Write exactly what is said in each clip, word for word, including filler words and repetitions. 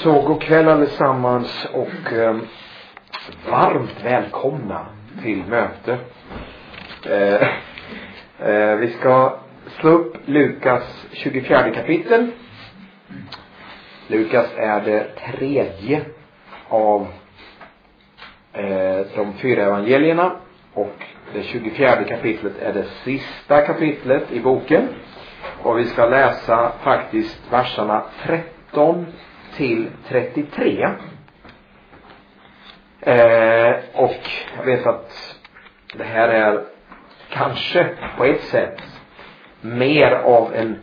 Så god kväll allesammans och eh, varmt välkomna till möte. Eh, eh, vi ska slå upp Lukas tjugofjärde kapitel. Lukas är det tredje av eh, de fyra evangelierna. Och det tjugofjärde kapitlet är det sista kapitlet i boken. Och vi ska läsa faktiskt verserna tretton till trettiotre. Eh, och jag vet att det här är kanske på ett sätt mer av en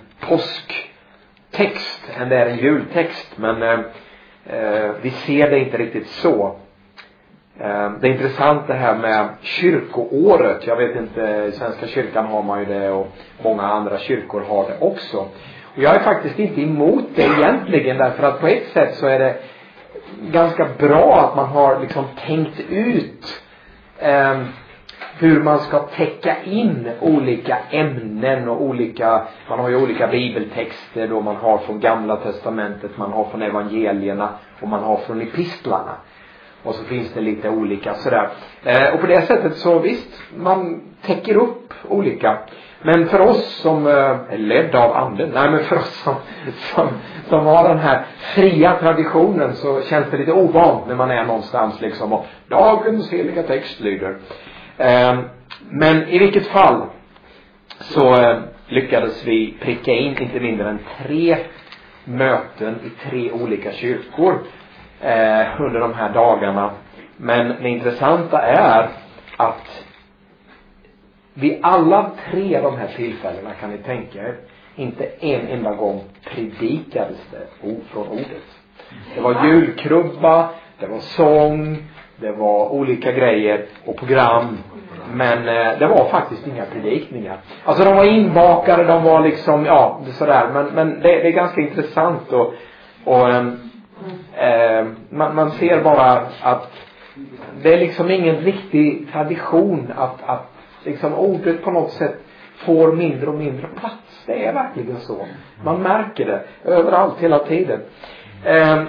påsktext än det är en jultext. Men eh, eh, vi ser det inte riktigt så. Eh, det är intressant det här med kyrkoåret. Jag vet inte, i Svenska kyrkan har man ju det och många andra kyrkor har det också. Och jag är faktiskt inte emot det egentligen, därför att på ett sätt så är det ganska bra att man har liksom tänkt ut eh, hur man ska täcka in olika ämnen och olika, man har ju olika bibeltexter då, man har från Gamla testamentet, man har från evangelierna och man har från epistlarna. Och så finns det lite olika sådär. Eh, och på det sättet så visst, man täcker upp olika. Men för oss som eh, är ledda av anden, nej men för oss som, som, som har den här fria traditionen, så känns det lite ovant när man är någonstans liksom och dagens heliga text lyder. Eh, men i vilket fall så eh, lyckades vi pricka in inte mindre än tre möten i tre olika kyrkor eh, under de här dagarna. Men det intressanta är att vid alla tre de här tillfällena, kan ni tänka er, inte en enda gång predikades det ord från ordet. Det var julkrubba, det var sång, det var olika grejer och program. Men eh, det var faktiskt inga predikningar. Alltså de var inbakade, de var liksom, ja, sådär. Men, men det, det är ganska intressant och, och eh, man, man ser bara att det är liksom ingen riktig tradition att, att liksom ordet på något sätt får mindre och mindre plats. Det är verkligen så. Man märker det överallt hela tiden. Eh,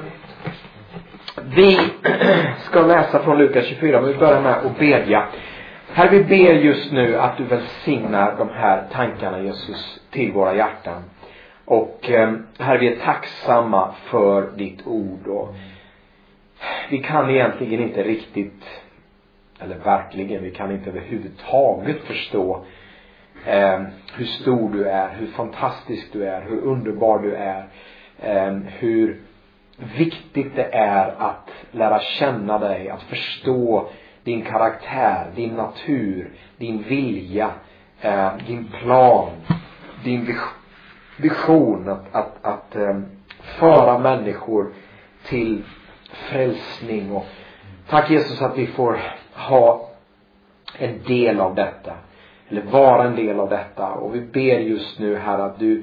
vi ska läsa från Lukas tjugofyra, men vi börjar med att bedja. Herre, vi ber just nu att du välsignar de här tankarna, Jesus, till våra hjärtan. Och eh, Herre, vi är tacksamma för ditt ord. Och vi kan egentligen inte riktigt, eller verkligen, vi kan inte överhuvudtaget förstå eh, hur stor du är, hur fantastisk du är, hur underbar du är, eh, hur viktigt det är att lära känna dig, att förstå din karaktär, din natur, din vilja, eh, din plan, din vision att, att, att eh, föra människor till frälsning. Och tack Jesus att vi får ha en del av detta, eller vara en del av detta. Och vi ber just nu här att du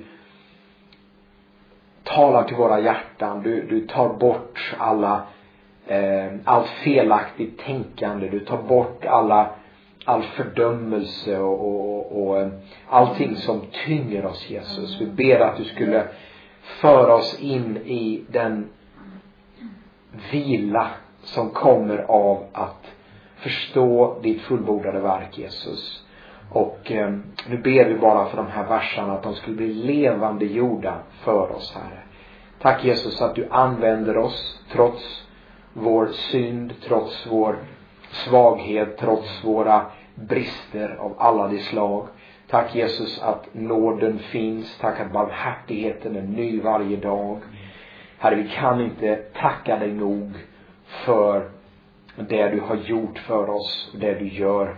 talar till våra hjärtan. Du, du tar bort alla eh, allt felaktigt tänkande. Du tar bort alla all fördömelse och, och, och, och allting som tynger oss, Jesus. Vi ber att du skulle föra oss in i den vila som kommer av att förstå ditt fullbordade verk, Jesus. Och eh, nu ber vi bara för de här verserna att de skulle bli levande jorda för oss, Herre. Tack Jesus att du använder oss trots vår synd, trots vår svaghet, trots våra brister av alla de slag. Tack Jesus att nåden finns. Tack att barmhärtigheten är ny varje dag. Herre, vi kan inte tacka dig nog för det du har gjort för oss, det du gör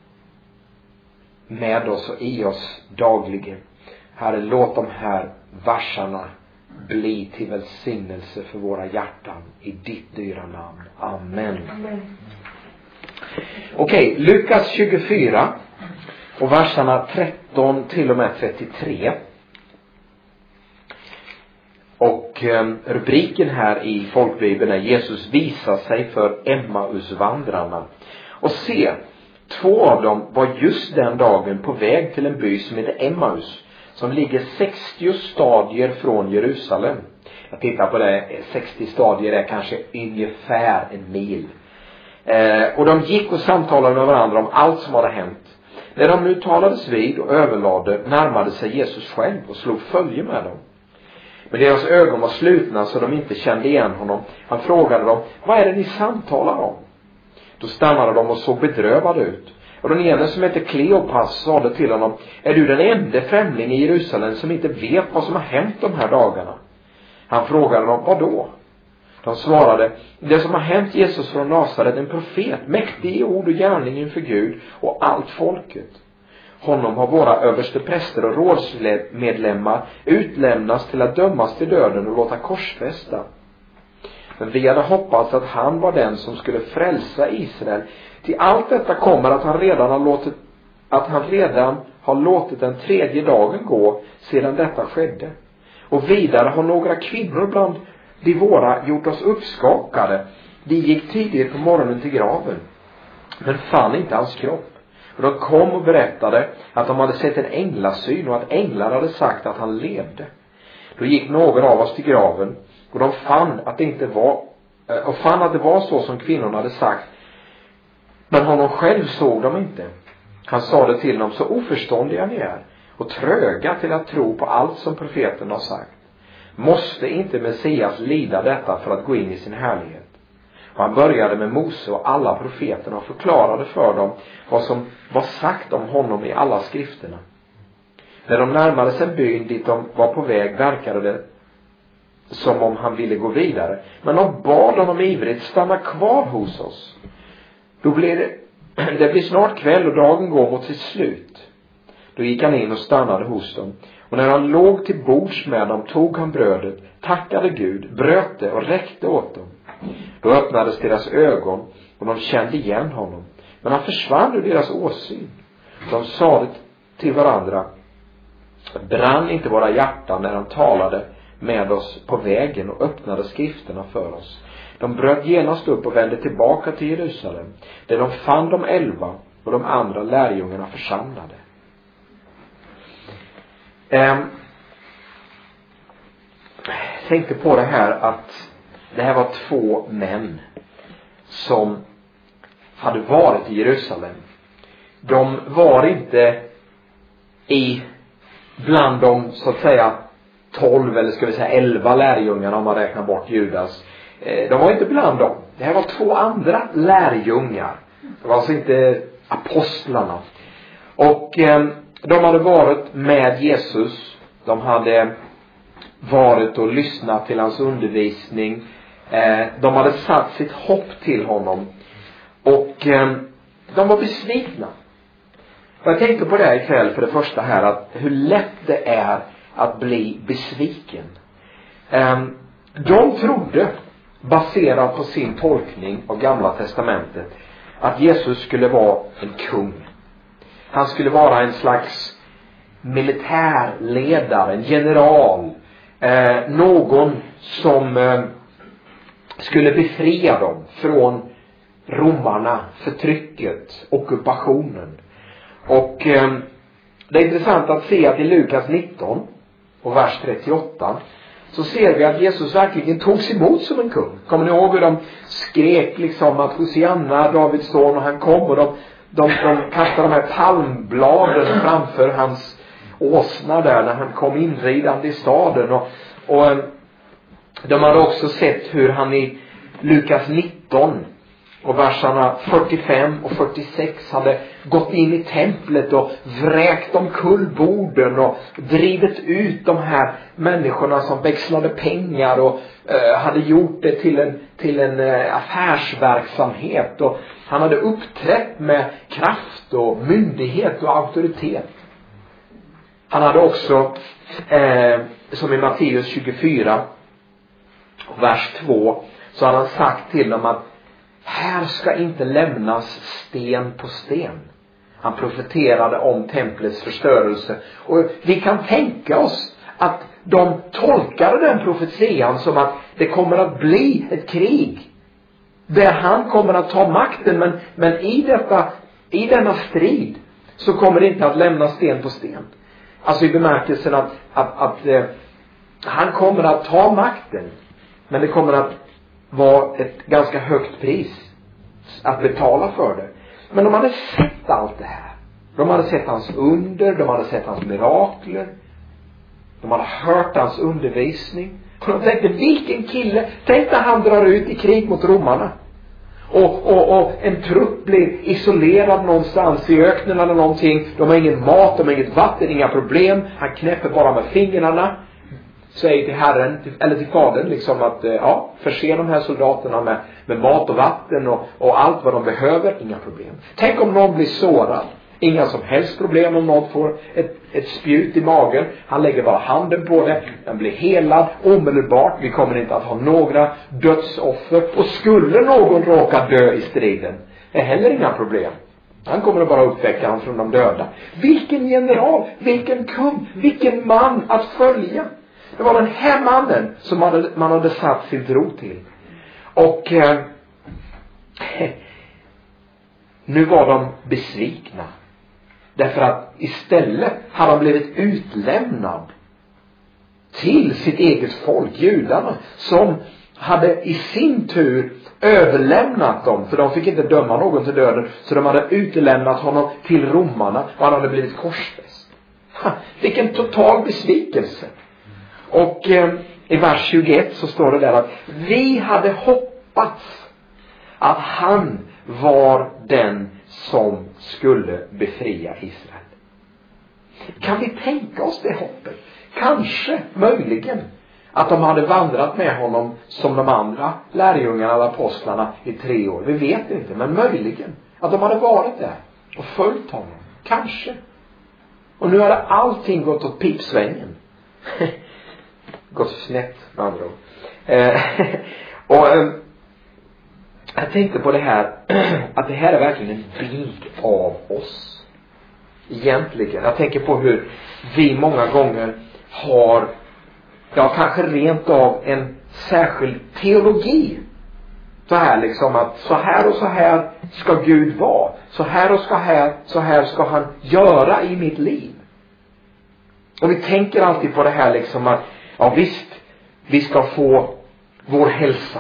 med oss och i oss dagligen. Herre, låt de här verserna bli till välsignelse för våra hjärtan i ditt dyra namn. Amen. Amen. Okej, okay, Lukas tjugofyra och verserna tretton till och med trettiotre. Och eh, rubriken här i folkbibeln är Jesus visar sig för Emmausvandrarna. Och se, två av dem var just den dagen på väg till en by som heter Emmaus, som ligger sextio stadier från Jerusalem. Jag tittar på det, sextio stadier är kanske ungefär en mil. Eh, och de gick och samtalade med varandra om allt som hade hänt. När de nu talades vid och överlade närmade sig Jesus själv och slog följe med dem. Men deras ögon var slutna så de inte kände igen honom. Han frågade dem, vad är det ni samtalar om? Då stannade de och såg bedrövade ut. Och den ene som heter Kleopas sade till honom, är du den enda främling i Jerusalem som inte vet vad som har hänt de här dagarna? Han frågade dem, vad då? De svarade, det som har hänt Jesus från Nasaret, en profet, mäktig i ord och gärning inför Gud och allt folket. Honom har våra överste präster och rådsmedlemmar utlämnats till att dömas till döden och låta korsfästa. Men vi hade hoppats att han var den som skulle frälsa Israel. Till allt detta kommer att han redan har låtit, att han redan har låtit den tredje dagen gå sedan detta skedde. Och vidare har några kvinnor bland de våra gjort oss uppskakade. De gick tidigt på morgonen till graven, men fann inte hans kropp. Och de kom och berättade att de hade sett en änglasyn och att änglar hade sagt att han levde. Då gick några av oss till graven och de fann att det inte var och fann att det var så som kvinnorna hade sagt. Men honom själv såg de inte. Han sa det till dem, så oförståndiga ni är och tröga till att tro på allt som profeten har sagt. Måste inte Messias lida detta för att gå in i sin härlighet? Och han började med Mose och alla profeterna och förklarade för dem vad som var sagt om honom i alla skrifterna. När de närmade sig byn dit de var på väg verkade det som om han ville gå vidare. Men de bad honom ivrigt, stanna kvar hos oss. Då blev det, det blir snart kväll och dagen går mot sitt slut. Då gick han in och stannade hos dem. Och när han låg till bords med dem tog han brödet, tackade Gud, bröt det och räckte åt dem. Då öppnades deras ögon och de kände igen honom. Men han försvann ur deras åsyn. De sade till varandra, brann inte våra hjärtan när han talade med oss på vägen och öppnade skrifterna för oss? De bröt genast upp och vände tillbaka till Jerusalem, där de fann de elva och de andra lärjungarna församlade. Jag tänkte på det här att det här var två män som hade varit i Jerusalem. De var inte i bland de så att säga tolv eller ska vi säga elva lärjungarna om man räknar bort Judas. De var inte bland dem. Det här var två andra lärjungar. Det var alltså inte apostlarna. Och eh, de hade varit med Jesus. De hade varit och lyssnat till hans undervisning. Eh, de hade satt sitt hopp till honom. Och eh, de var besvikna. Och jag tänkte på det här ikväll för det första här, att hur lätt det är att bli besviken. Eh, de trodde, baserat på sin tolkning av Gamla testamentet, att Jesus skulle vara en kung. Han skulle vara en slags militärledare, en general, eh, någon som eh, skulle befria dem från romarna, förtrycket, ockupationen. Och eh, det är intressant att se att i Lukas nitton och vers trettioåtta så ser vi att Jesus verkligen togs emot som en kung. Kommer ni ihåg hur de skrek liksom att Hosianna, Davids son, och han kom och de, de, de kastade de här palmbladen framför hans åsna där när han kom inridande i staden. Och, och de hade också sett hur han i Lukas nitton och verserna fyrtiofem och fyrtiosex hade gått in i templet och vräkt omkull borden och drivit ut de här människorna som växlade pengar och eh, hade gjort det till en, till en eh, affärsverksamhet. Och han hade uppträtt med kraft och myndighet och auktoritet. Han hade också, eh, som i Matteus tjugofyra, vers två, så hade han sagt till dem att här ska inte lämnas sten på sten. Han profeterade om templets förstörelse. Och vi kan tänka oss att de tolkade den profetian som att det kommer att bli ett krig där han kommer att ta makten. Men, men i, detta, i denna strid så kommer det inte att lämnas sten på sten. Alltså i bemärkelsen att, att, att eh, Han kommer att ta makten. Men det kommer att vara ett ganska högt pris att betala för det. Men de hade sett allt det här. De hade sett hans under. De hade sett hans mirakler. De hade hört hans undervisning. Och de tänkte, vilken kille. Tänk när han drar ut i krig mot romarna. Och, och, och en trupp blir isolerad någonstans i öknen eller någonting. De har ingen mat, de har inget vatten, inga problem. Han knäpper bara med fingrarna. Säger till Herren, till, eller till Fadern liksom att ja, förse de här soldaterna med, med mat och vatten och, och allt vad de behöver, inga problem. Tänk om någon blir sårad. Inga som helst problem om någon får ett, ett spjut i magen. Han lägger bara handen på det. Den blir helad omedelbart. Vi kommer inte att ha några dödsoffer. Och skulle någon råka dö i striden är heller inga problem. Han kommer att bara uppväcka han från de döda. Vilken general, vilken kung, vilken man att följa. Det var den här mannen som man hade, man hade satt sin tro till. Och eh, nu var de besvikna. Därför att istället hade han blivit utlämnad till sitt eget folk, judarna, som hade i sin tur överlämnat dem, för de fick inte döma någon till döden, så de hade utlämnat honom till romarna och han hade blivit korsfäst. Vilken total besvikelse. Och eh, i vers tjugoett så står det där att vi hade hoppats att han var den som skulle befria Israel. Kan vi tänka oss det hoppet? Kanske, möjligen, att de hade vandrat med honom som de andra lärjungarna eller apostlarna i tre år. Vi vet inte, men möjligen. Att de hade varit där och följt honom. Kanske. Och nu hade allting gått åt pipsvängen. Gått snett med andra ord. Eh, och eh, jag tänkte på det här, att det här är verkligen en bild av oss. Egentligen. Jag tänker på hur vi många gånger har, ja kanske rent av en särskild teologi. Så här liksom att så här och så här ska Gud vara. Så här och så här, så här ska han göra i mitt liv. Och vi tänker alltid på det här liksom att ja visst, vi ska få vår hälsa.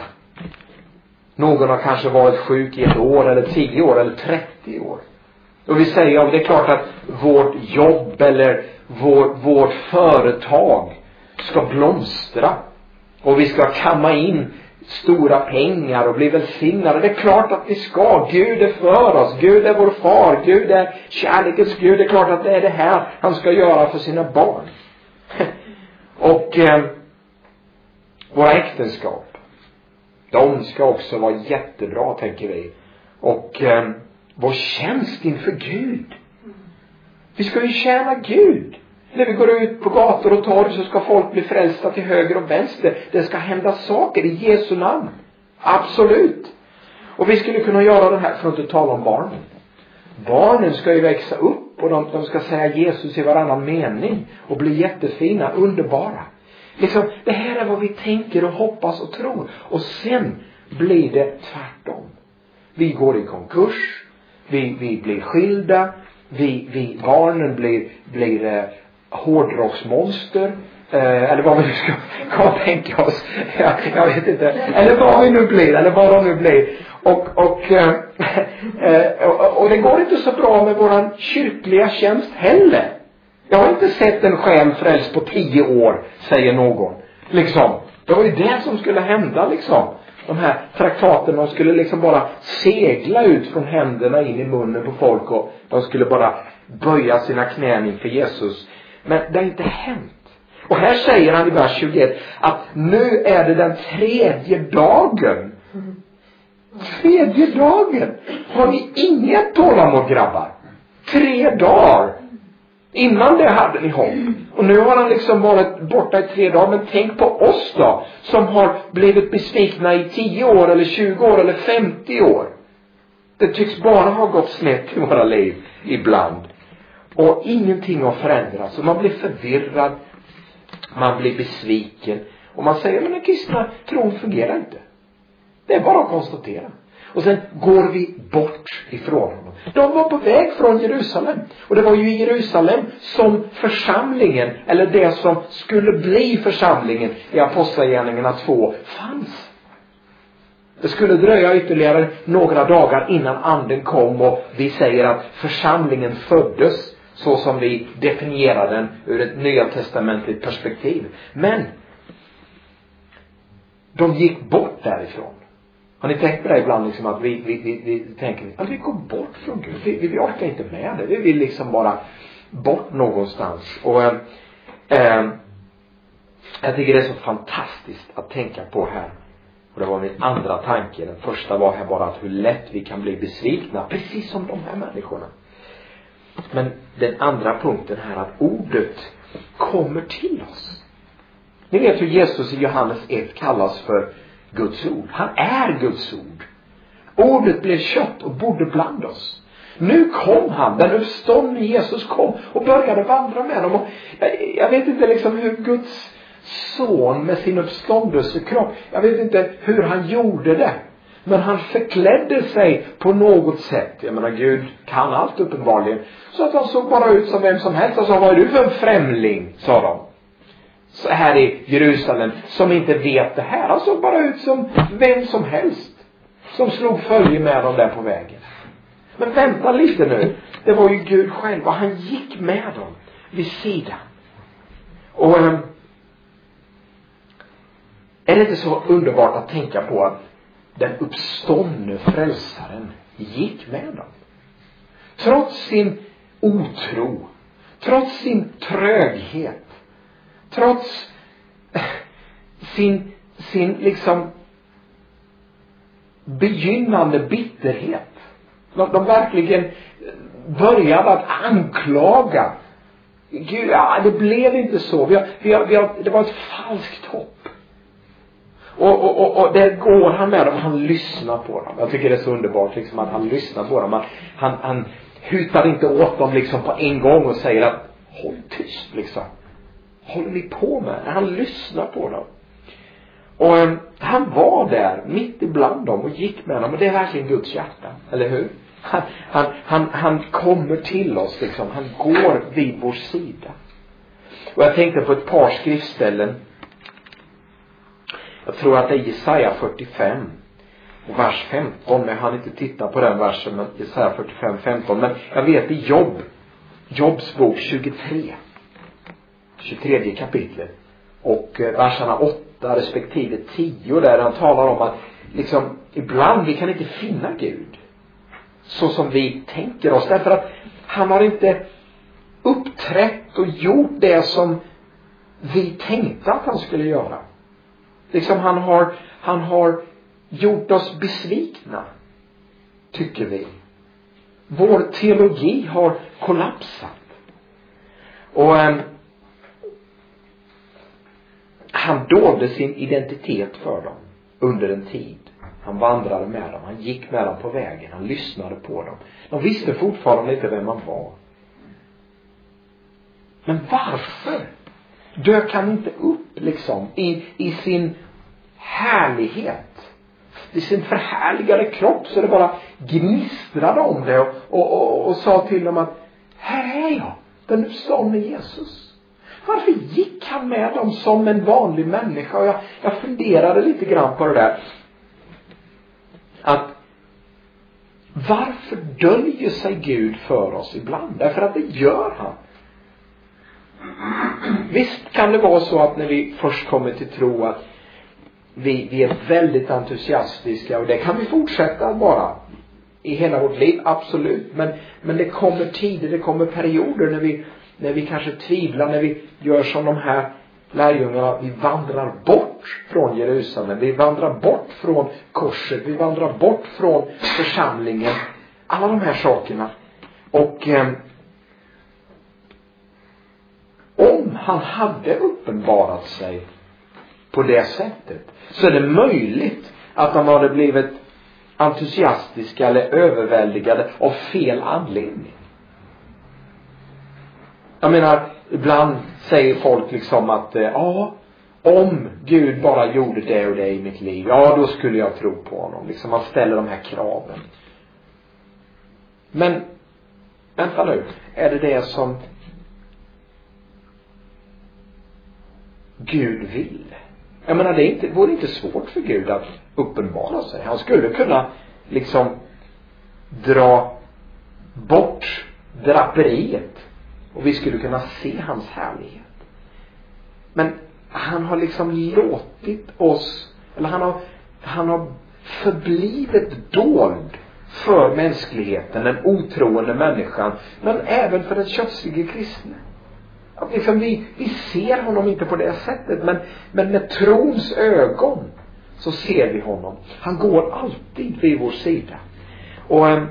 Någon har kanske varit sjuk i ett år eller tio år eller trettio år. Och vi säger, ja det är klart att vårt jobb eller vår, vårt företag ska blomstra. Och vi ska kamma in stora pengar och bli välsignade. Det är klart att vi ska. Gud är för oss. Gud är vår far. Gud är kärlekens Gud. Det är klart att det är det här han ska göra för sina barn. Och eh, våra äktenskap, de ska också vara jättebra, tänker vi. Och eh, vår tjänst inför Gud. Vi ska ju tjäna Gud. När vi går ut på gator och torg så ska folk bli frälsta till höger och vänster. Det ska hända saker i Jesu namn. Absolut. Och vi skulle kunna göra det här för att inte tala om barnen. Barnen ska ju växa upp och de, de ska säga Jesus i varannan mening och bli jättefina, underbara. Liksom, det här är vad vi tänker och hoppas och tror. Och sen blir det tvärtom. Vi går i konkurs. Vi, vi blir skilda. Vi, vi, barnen blir, blir eh, hårdrocksmonster. Eh, eller vad vi nu ska, ska tänka oss. jag, jag vet inte. Eller vad vi nu blir. Eller vad de nu blir. Och, och, eh, eh, och, och det går inte så bra med våran kyrkliga tjänst heller. Jag har inte sett en själ frälst på tio år, säger någon. Liksom. Det var ju det som skulle hända liksom. De här traktaterna skulle liksom bara segla ut från händerna in i munnen på folk och de skulle bara böja sina knän inför Jesus. Men det har inte hänt. Och här säger han i vers tjugoett att nu är det den tredje dagen. Tredje dagen. Har ni inget tålamod, grabbar? Tre dagar. Innan det hade ni hopp. Och nu har han liksom varit borta i tre dagar. Men tänk på oss då. Som har blivit besvikna i tio år eller tjugo år eller femtio år. Det tycks bara ha gått snett i våra liv ibland. Och ingenting har förändrats. Och man blir förvirrad. Man blir besviken. Och man säger, men den kristna tron fungerar inte. Det är bara att konstatera. Och sen går vi bort ifrån honom. De var på väg från Jerusalem. Och det var ju i Jerusalem som församlingen, eller det som skulle bli församlingen i Apostlagärningarna två, fanns. Det skulle dröja ytterligare några dagar innan anden kom och vi säger att församlingen föddes så som vi definierar den ur ett nya testamentligt perspektiv. Men de gick bort därifrån. Har ni tänkt på det ibland liksom att vi, vi, vi, vi tänker att vi går bort från Gud. Vi, vi orkar inte med det. Vi vill liksom bara bort någonstans. Och äh, äh, jag tycker det är så fantastiskt att tänka på här. Och det var min andra tanke. Den första var här bara att hur lätt vi kan bli besvikna. Precis som de här människorna. Men den andra punkten här att ordet kommer till oss. Ni vet hur Jesus i Johannes ett kallas för Guds ord. Han är Guds ord. Ordet blev kött och bodde bland oss. Nu kom han, den uppståndne Jesus kom och började vandra med dem. Och jag, jag vet inte liksom hur Guds son med sin uppståndelsekropp, jag vet inte hur han gjorde det. Men han förklädde sig på något sätt. Jag menar, Gud kan allt uppenbarligen. Så att han såg bara ut som vem som helst. Och så, vad är du för en främling, sa de. Så här i Jerusalem, som inte vet det här. Han såg bara ut som vem som helst. Som slog följe med dem där på vägen. Men vänta lite nu. Det var ju Gud själv. Och han gick med dem vid sidan. Och ähm, är det inte så underbart att tänka på att den uppståndne frälsaren gick med dem. Trots sin otro. Trots sin tröghet. Trots sin, sin liksom begynnande bitterhet. De, de verkligen började att anklaga. Gud, ja, det blev inte så. Vi har, vi har, vi har, det var ett falskt hopp. Och, och, och, och där går han med dem. Han lyssnar på dem. Jag tycker det är så underbart liksom, att han lyssnar på dem. Han, han, han hutar inte åt dem liksom, på en gång och säger att håll tyst liksom. Håller ni på med? Han lyssnar på dem. Och um, han var där mitt ibland dem och gick med dem. Och det är verkligen Guds hjärta. Eller hur? Han, han, han, han kommer till oss liksom. Han går vid vår sida. Och jag tänkte på ett par skriftställen. Jag tror att det är Jesaja fyrtiofem. Och vers femton. Men jag hann inte titta på den versen. Men Jesaja fyrtiofem femton. Men jag vet i Jobb. Jobbs bok tjugotre. tjugotredje kapitlet. Och verserna åtta respektive tio. Där han talar om att liksom, ibland vi kan inte finna Gud. Så som vi tänker oss. Därför att han har inte uppträtt och gjort det som vi tänkte att han skulle göra. Liksom han har, han har gjort oss besvikna. Tycker vi. Vår teologi har kollapsat. Och um, han dolde sin identitet för dem under en tid. Han vandrade med dem. Han gick med dem på vägen. Han lyssnade på dem. De visste fortfarande inte vem man var. Men varför dök han inte upp liksom i, i sin härlighet? I sin förhärligade kropp så det bara gnistrade om det och, och, och, och sa till dem att här är jag, den uppståndne Jesus. Varför gick han med dem som en vanlig människa? Och jag, jag funderade lite grann på det där. Att varför döljer sig Gud för oss ibland? Därför att det gör han. Visst kan det vara så att när vi först kommer till tro att vi, vi är väldigt entusiastiska. Och det kan vi fortsätta bara i hela vårt liv, absolut. Men, men det kommer tider, det kommer perioder när vi, när vi kanske tvivlar. När vi gör som de här lärjungarna. Vi vandrar bort från Jerusalem. Vi vandrar bort från korset. Vi vandrar bort från församlingen. Alla de här sakerna. Och eh, om han hade uppenbarat sig på det sättet, så är det möjligt att de hade blivit entusiastiska eller överväldigade av fel anledning. Jag menar, ibland säger folk liksom att ja, om Gud bara gjorde det och det i mitt liv, ja då skulle jag tro på honom. Liksom man ställer de här kraven. Men vänta nu, är det det som Gud vill? Jag menar, det är inte, vore inte svårt för Gud att uppenbara sig. Han skulle kunna liksom dra bort draperiet och vi skulle kunna se hans härlighet. Men han har liksom låtit oss, eller han har, han har förblivit dold för mänskligheten, den otroende människan, men även för den kötsliga kristne. Att liksom vi, vi ser honom inte på det sättet, men, men med trons ögon så ser vi honom. Han går alltid vid vår sida. Och eh,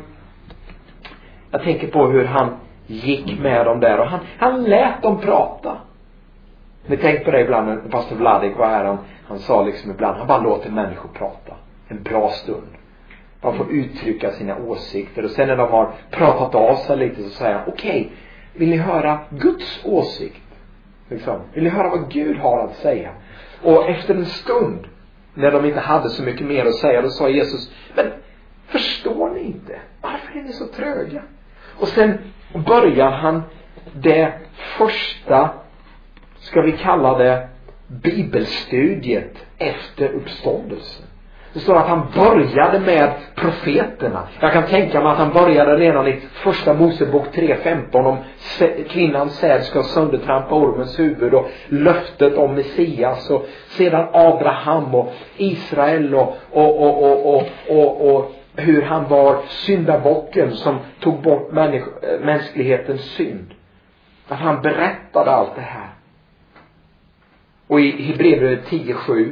jag tänker på hur han gick med dem där, och han, han lät dem prata. Vi tänkte på det ibland när pastor Vladik var här, han, han sa liksom ibland, han bara låter människor prata en bra stund. Man får uttrycka sina åsikter, och sen när de har pratat av sig lite så säger han, okej, okay, vill ni höra Guds åsikt? Liksom. Vill ni höra vad Gud har att säga? Och efter en stund, när de inte hade så mycket mer att säga, då sa Jesus, men förstår ni inte? Varför är ni så tröga? Och sen börjar han det första, ska vi kalla det, bibelstudiet efter uppståndelsen. Det står att han började med profeterna. Jag kan tänka mig att han började redan i första Mosebok tre femton om kvinnans säd ska söndertrampa ormens huvud, och löftet om Messias, och sedan Abraham och Israel och, och, och, och, och, och, och hur han var syndabocken som tog bort människ- mänsklighetens synd. Att han berättade allt det här. Och i Hebreerbrevet tio sju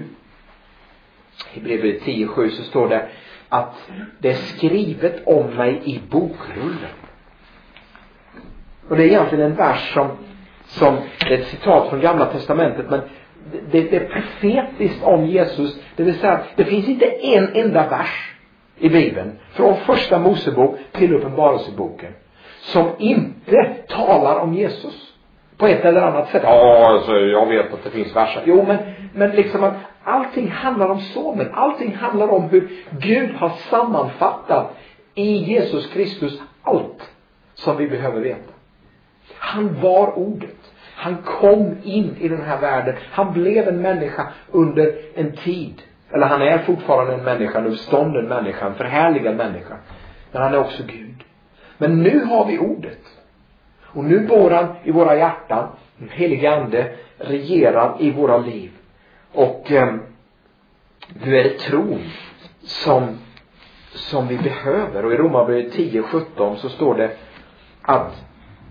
I Hebreerbrevet tio sju så står det att det är skrivet om mig i bokrullen. Och det är egentligen en vers som, som det är ett citat från Gamla testamentet, men det, det är profetiskt om Jesus. Det vill säga, det finns inte en enda vers i Bibeln från första Mosebok till Uppenbarelseboken som inte talar om Jesus på ett eller annat sätt. Ja, alltså, jag vet att det finns verser. Jo, men, men liksom att allting handlar om sonen. Allting handlar om hur Gud har sammanfattat i Jesus Kristus allt som vi behöver veta. Han var ordet. Han kom in i den här världen. Han blev en människa under en tid. Eller han är fortfarande en människa, en uppstånden människa, en förhärligad människa. Men han är också Gud. Men nu har vi ordet. Och nu bor han i våra hjärtan. Den helige ande regerar i våra liv. Och eh, nu är det tron som, som vi behöver. Och i Romarbrevet tio sjutton så står det att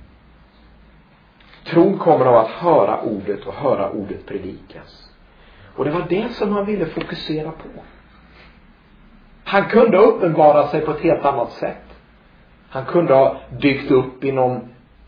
tron kommer av att höra ordet och höra ordet predikas. Och det var det som han ville fokusera på. Han kunde uppenbara sig på ett helt annat sätt. Han kunde ha dykt upp i någon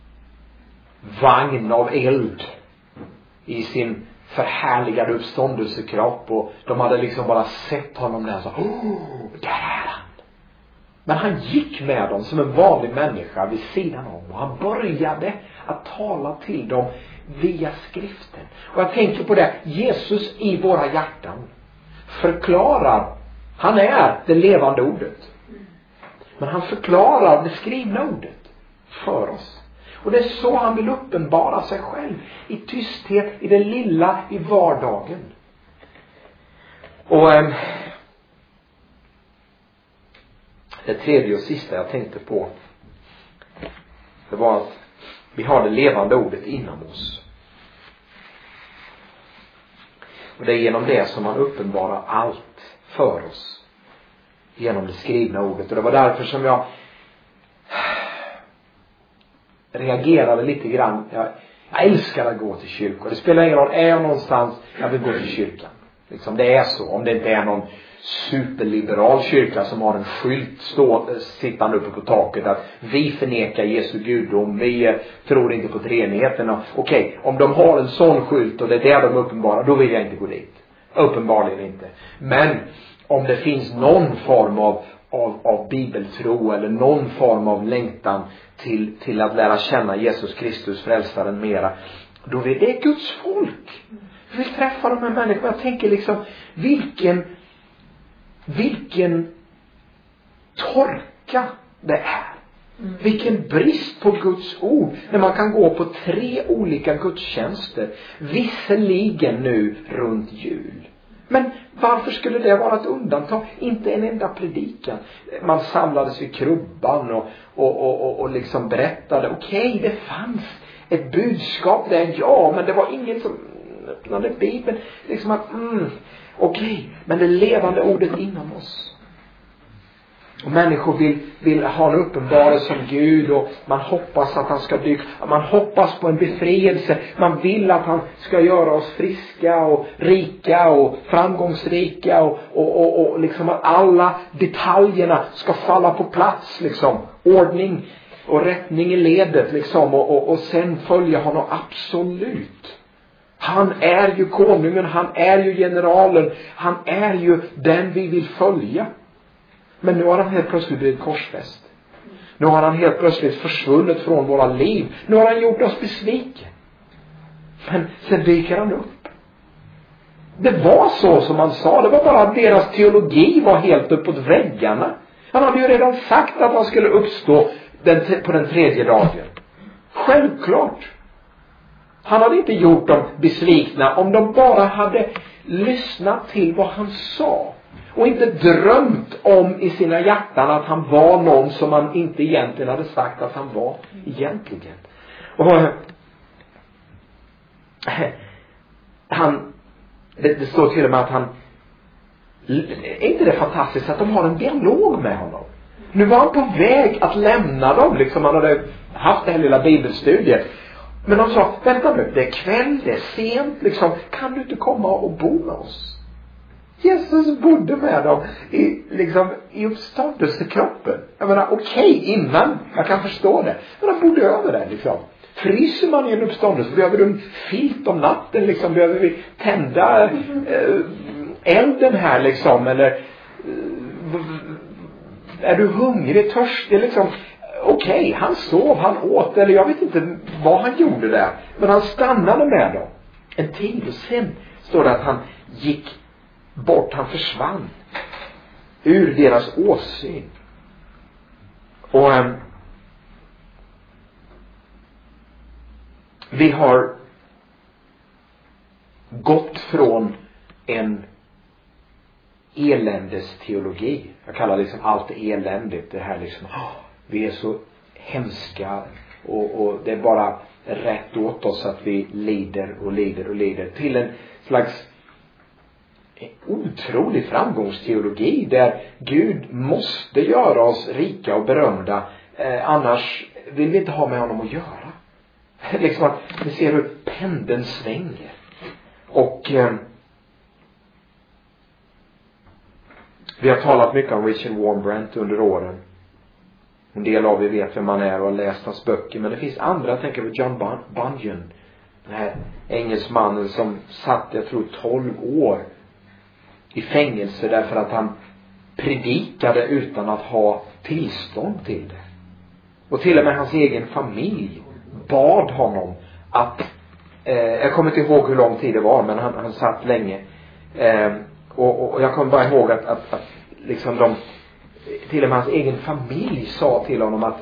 vagn av eld i sin förhärligade uppståndelsekropp, och de hade liksom bara sett honom där och så, åh, där är han. Men han gick med dem som en vanlig människa vid sidan om, och han började att tala till dem via skriften. Och jag tänker på det, Jesus i våra hjärtan förklarar, han är det levande ordet, men han förklarar det skrivna ordet för oss. Och det är så han vill uppenbara sig själv. I tysthet, i det lilla, i vardagen. Och eh, det tredje och sista jag tänkte på, det var att vi har det levande ordet inom oss. Och det är genom det som man uppenbarar allt för oss. Genom det skrivna ordet. Och det var därför som jag reagerade lite grann. Jag, jag älskar att gå till kyrkor. Det spelar ingen roll, är jag någonstans, jag vill gå till kyrkan. Liksom, det är så. Om det inte är någon superliberal kyrka som har en skylt stå, sittande uppe på taket att vi förnekar Jesu gudom, vi tror inte på treenigheten. Okej, okay, om de har en sån skylt och det är där de uppenbarar, då vill jag inte gå dit. Uppenbarligen inte. Men om det finns någon form av Av, av bibeltro eller någon form av längtan till, till att lära känna Jesus Kristus frälsaren mera, då är det Guds folk. Jag vill träffa de här människorna. Jag tänker liksom, vilken, vilken torka det är. Mm. Vilken brist på Guds ord. När man kan gå på tre olika gudstjänster. Visserligen nu runt jul. Men varför skulle det vara ett undantag? Inte en enda predikan. Man samlades vid krubban och, och, och, och, och liksom berättade. Okej, okay, det fanns ett budskap där, ja, men det var ingen som öppnade Bibeln. Liksom att, mm, okej, okay, men det levande ordet inom oss. Och människor vill, vill ha en uppenbarelse som Gud, och man hoppas att han ska dyka. Man hoppas på en befrielse. Man vill att han ska göra oss friska och rika och framgångsrika. Och, och, och, och liksom att alla detaljerna ska falla på plats. Liksom. Ordning och rättning i ledet. Liksom, och, och, och sen följa honom absolut. Han är ju konungen. Han är ju generalen. Han är ju den vi vill följa. Men nu har han helt plötsligt blivit korsfäst. Nu har han helt plötsligt försvunnit från våra liv. Nu har han gjort oss besviken. Men sen dyker han upp. Det var så som han sa. Det var bara att deras teologi var helt uppåt väggarna. Han hade ju redan sagt att han skulle uppstå den, på den tredje dagen. Självklart. Han hade inte gjort dem besvikna om de bara hade lyssnat till vad han sa. Och inte drömt om i sina hjärtan att han var någon som man inte egentligen hade sagt att han var egentligen. Och han, det, det står till och med att han, är inte det fantastiskt att de har en dialog med honom? Nu var han på väg att lämna dem, liksom han hade haft det här lilla bibelstudiet. Men de sa, vänta nu, det är kväll, det är sent, liksom, kan du inte komma och bo med oss? Jesus bodde med dem i, liksom, i uppståndelsekroppen. Jag menar, okej, okay, innan, jag kan förstå det. Men han bodde över det, liksom. Fryser man i en uppståndelse, behöver du en filt om natten, liksom, behöver vi tända eh, elden här, liksom, eller eh, är du hungrig, törstig, liksom. Okej, okay, han sov, han åt, eller jag vet inte vad han gjorde där. Men han stannade med dem en tid, och sen står det att han gick bort, han försvann ur deras åsyn. Och um, vi har gått från en eländes teologi. Jag kallar liksom allt eländigt. Det här liksom, oh, vi är så hemska och, och det är bara rätt åt oss att vi lider och lider och lider. Till en slags otrolig framgångsteologi där Gud måste göra oss rika och berömda, eh, annars vill vi inte ha med honom att göra. Liksom att vi ser hur pendeln svänger. Och eh, vi har talat mycket om Richard Wurmbrand under åren. En del av er vet vem man är och har läst hans böcker, men det finns andra. Jag tänker på John Bunyan, den här engelsmannen som satt, jag tror, tolv år i fängelse därför att han predikade utan att ha tillstånd till det. Och till och med hans egen familj bad honom att, eh, jag kommer inte ihåg hur lång tid det var, men han, han satt länge. Eh, och, och jag kommer bara ihåg att, att, att liksom de, till och med hans egen familj sa till honom att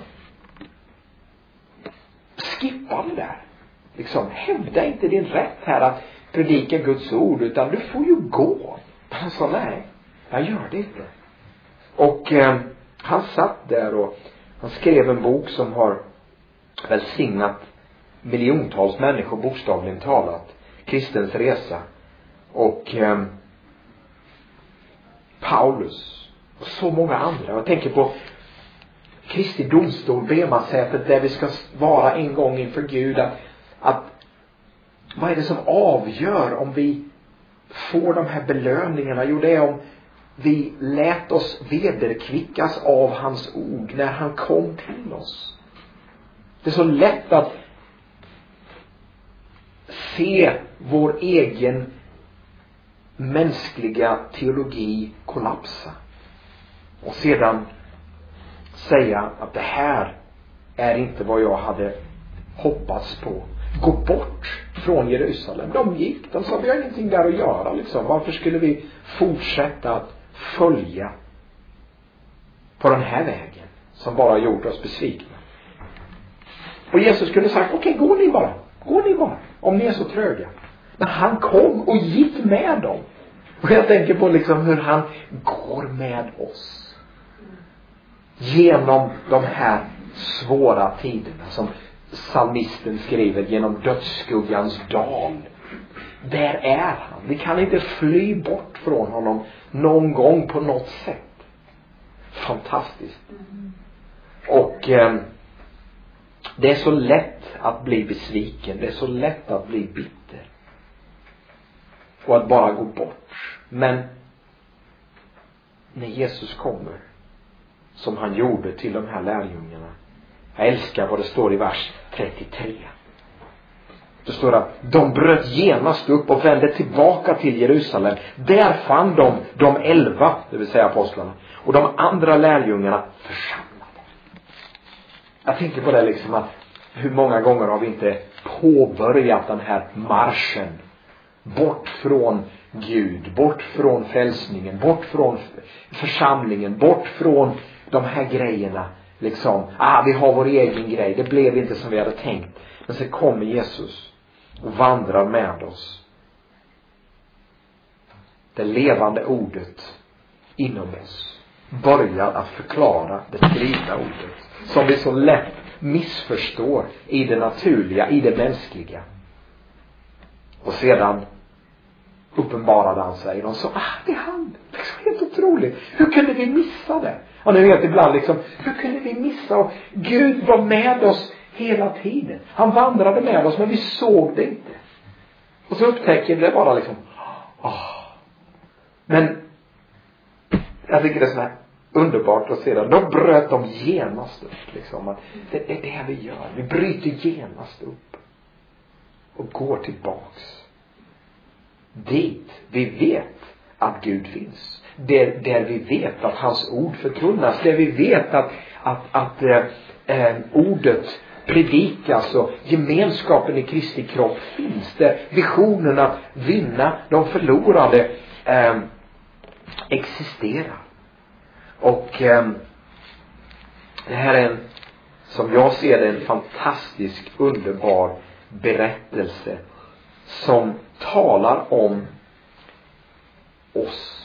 skippa det där. Liksom, hävda inte din rätt här att predika Guds ord, utan du får ju gå. Han sa, nej, jag gör det inte. Och eh, han satt där och han skrev en bok som har välsignat miljontals människor, bokstavligen talat. Kristens resa. Och eh, Paulus och så många andra. Jag tänker på Kristi domstol, Bemasätet, där vi ska vara en gång inför Gud. Att, att vad är det som avgör om vi får de här belöningarna? Jo, det är om vi lät oss vederkvickas av hans ord när han kom till oss. Det är så lätt att se vår egen mänskliga teologi kollapsa och sedan säga att det här är inte vad jag hade hoppats på. gå bort från Jerusalem. De gick, de sa vi har ingenting där att göra liksom. Varför skulle vi fortsätta att följa på den här vägen som bara har gjort oss besvikna? Och Jesus kunde sagt, okej, okay, gå ni bara. Gå ni bara, om ni är så tröga. Men han kom och gick med dem. Och jag tänker på liksom hur han går med oss. Genom de här svåra tiderna som psalmisten skriver, genom dödsskuggans dal. Där är han. Vi kan inte fly bort från honom någon gång på något sätt. Fantastiskt. Och eh, det är så lätt att bli besviken. Det är så lätt att bli bitter. Och att bara gå bort. Men när Jesus kommer, som han gjorde till de här lärjungarna. Jag älskar vad det står i vers trettiotre. Det står att de bröt genast upp och vände tillbaka till Jerusalem. Där fann de de elva, det vill säga apostlarna, och de andra lärjungarna församlade. Jag tänker på det liksom att hur många gånger har vi inte påbörjat den här marschen bort från Gud, bort från frälsningen, bort från församlingen, bort från de här grejerna. Liksom, ah, vi har vår egen grej. Det blev inte som vi hade tänkt. Men så kommer Jesus och vandrar med oss. Det levande ordet inom oss börjar att förklara det skrivna ordet. Som vi så lätt missförstår i det naturliga, i det mänskliga. Och sedan uppenbarade han sig. De sa, ah, det är han. Det är helt otroligt. Hur kunde vi missa det? Och ni vet ibland liksom, hur kunde vi missa? Och Gud var med oss hela tiden. Han vandrade med oss, men vi såg det inte. Och så upptäcker det bara liksom, åh. Men jag tycker det är så här underbart att se det. Då bröt de genast upp liksom. Att det är det vi gör. Vi bryter genast upp. Och går tillbaks. Dit vi vet att Gud finns. Där, där vi vet att hans ord förkunnas. Där vi vet att, att, att äh, ordet predikas och gemenskapen i Kristi kropp finns. Där visionen att vinna de förlorade äh, existerar. Och äh, det här är en, som jag ser det, en fantastisk, underbar berättelse som talar om oss.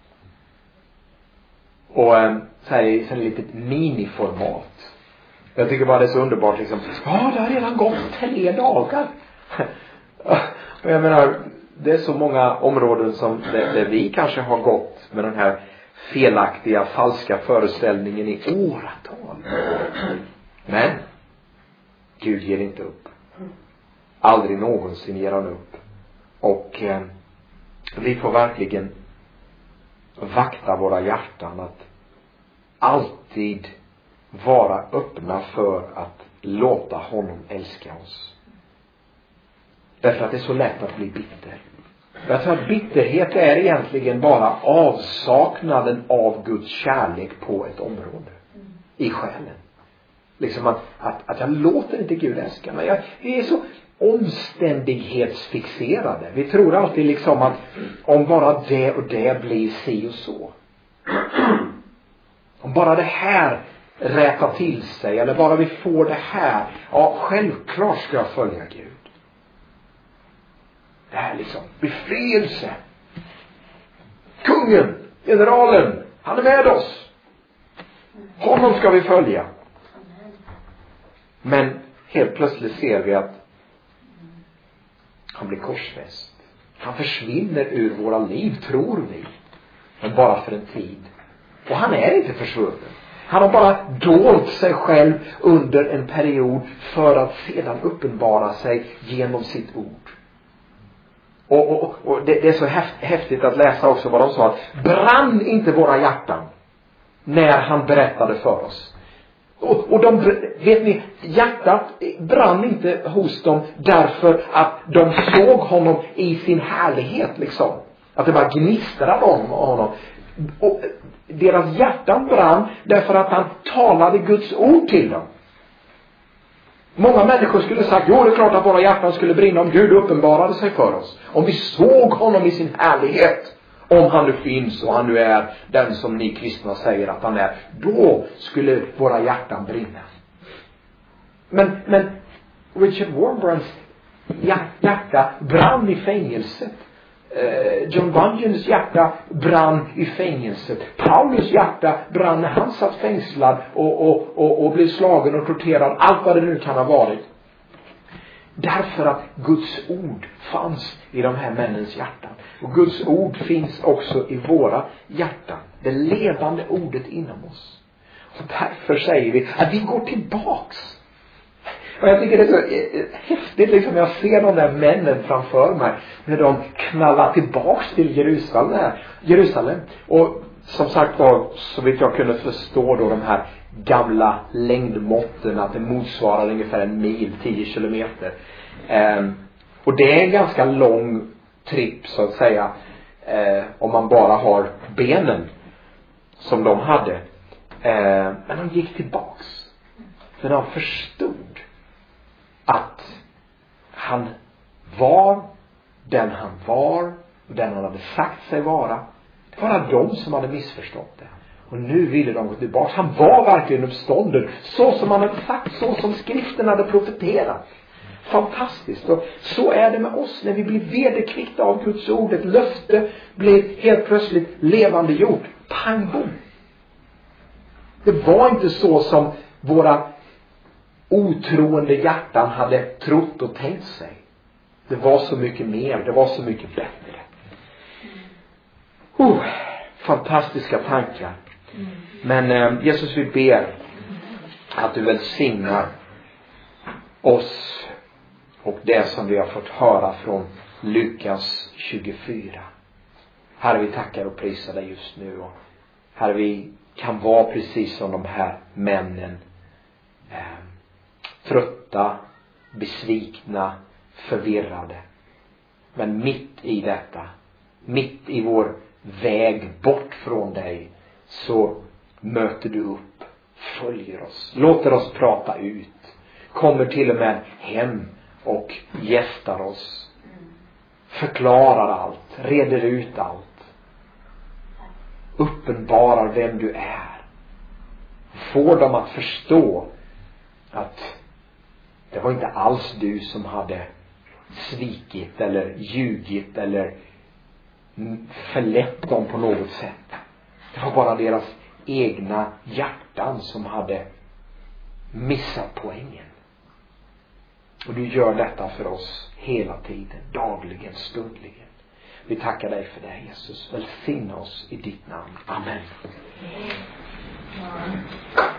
Och så här i ett litet miniformat. Jag tycker bara det är så underbart liksom. Ja, det har redan gått tre dagar. Och jag menar, det är så många områden som där, där vi kanske har gått med den här felaktiga, falska föreställningen i åratal. Men Gud ger inte upp. Aldrig någonsin ger han upp. Och eh, vi får verkligen vakta våra hjärtan att alltid vara öppna för att låta honom älska oss. Därför att det är så lätt att bli bitter. Jag tror att bitterhet är egentligen bara avsaknaden av Guds kärlek på ett område. I själen. Liksom att, att, att jag låter inte Gud älska mig. Jag, jag är så omständighetsfixerade. Vi tror alltid liksom att om bara det och det blir si och så. Om bara det här rättar till sig. Eller bara vi får det här. Ja, självklart ska jag följa Gud. Det här liksom. Befrielse. Kungen. Generalen. Han är med oss. Honom ska vi följa. Men helt plötsligt ser vi att han blir korsfäst. Han försvinner ur våra liv, tror vi. Men bara för en tid. Och han är inte försvunnen. Han har bara dolt sig själv under en period för att sedan uppenbara sig genom sitt ord. Och, och, och det, det är så häftigt att läsa också vad de sa. Att brann inte våra hjärtan när han berättade för oss. Och, och de, vet ni, hjärtat brann inte hos dem därför att de såg honom i sin härlighet liksom. Att det bara gnistrade om honom. Och deras hjärtan brann därför att han talade Guds ord till dem. Många människor skulle sagt, jo det är klart att våra hjärtan skulle brinna om Gud uppenbarade sig för oss. Om vi såg honom i sin härlighet. Om han nu finns och han nu är den som ni kristna säger att han är. Då skulle våra hjärtan brinna. Men, men Richard Warburtons hjärta brann i fängelset. John Bunyan's hjärta brann i fängelset. Paulus hjärta brann när han satt fängslad och, och, och, och blev slagen och torterad. Allt vad det nu kan ha varit. Därför att Guds ord fanns i de här männens hjärtan. Och Guds ord finns också i våra hjärtan. Det levande ordet inom oss. Och därför säger vi att vi går tillbaks. Och jag tycker det är så häftigt liksom jag ser de där männen framför mig. När de knallar tillbaks till Jerusalem. Jerusalem. Och som sagt var, så vitt jag kunde förstå då de här gamla längdmåtten. Att det motsvarar ungefär en mil, tio kilometer. Um, och det är en ganska lång tripp så att säga. Uh, om man bara har benen. Som de hade. Uh, men de gick tillbaks. För de förstod. Att han var den han var och den han hade sagt sig vara. Det var de som hade missförstått det. Och nu ville de gå tillbaka. Han var verkligen uppstånden. Så som han hade sagt. Så som skriften hade profeterat. Fantastiskt. Och så är det med oss när vi blir vederkvickta av Guds ord. Ett löfte blir helt plötsligt levande gjort. Pang bom. Det var inte så som våra otroende hjärtan hade trott och tänkt sig. Det var så mycket mer. Det var så mycket bättre. Oh, fantastiska tankar. Men eh, Jesus, vi ber att du välsignar oss och det som vi har fått höra från Lukas tjugofyra. Herre, vi tackar och prisar dig just nu. Och Herre, vi kan vara precis som de här männen. Eh, trötta, besvikna, förvirrade. Men mitt i detta, mitt i vår väg bort från dig, så möter du upp, följer oss, låter oss prata ut, kommer till och med hem och gästar oss, förklarar allt, reder ut allt, uppenbarar vem du är, får dem att förstå att det var inte alls du som hade svikit eller ljugit eller förlett dem på något sätt. Det var bara deras egna hjärtan som hade missat poängen. Och du gör detta för oss hela tiden, dagligen, stundligen. Vi tackar dig för det, Jesus. Välsigna oss i ditt namn. Amen.